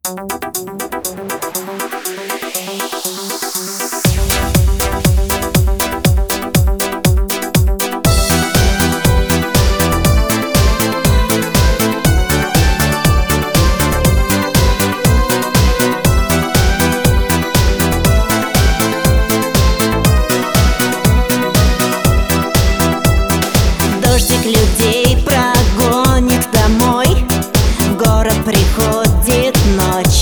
Дождик людей прогонит домой, в город приходит ночь,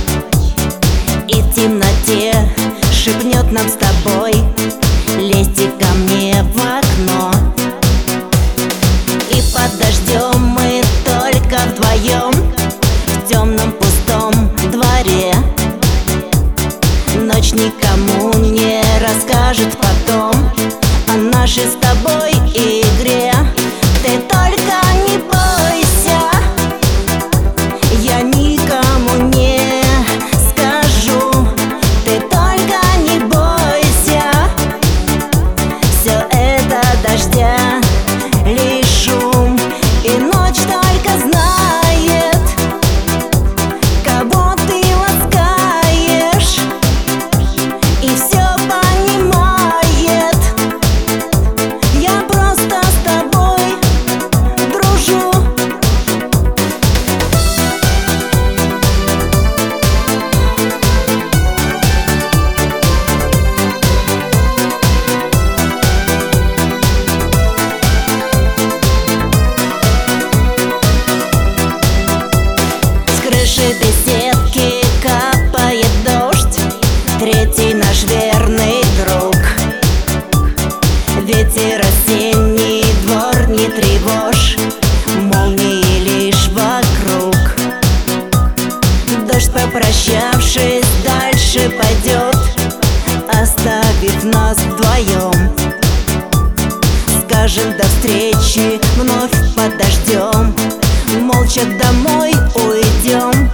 и в темноте шепнет нам с тобой: лезьте ко мне в окно. И под дождем мы только вдвоем в темном пустом дворе. Ночь никому не расскажет потом о нашей с тобой игре. Ты только не бойся, я никому не скажу. Ты только не бойся, все это дождя лишь шум, и ночь только знает, кого ты ласкаешь, и все понимает. Я просто с тобой дружу. С крыши беседки капает дождь, третий наш верный друг. Ветер осенний, двор не тревожь, молнии лишь вокруг. Дождь, попрощавшись, дальше пойдет, оставив нас вдвоем. Скажем до встречи вновь под дождем, молча домой уйдем.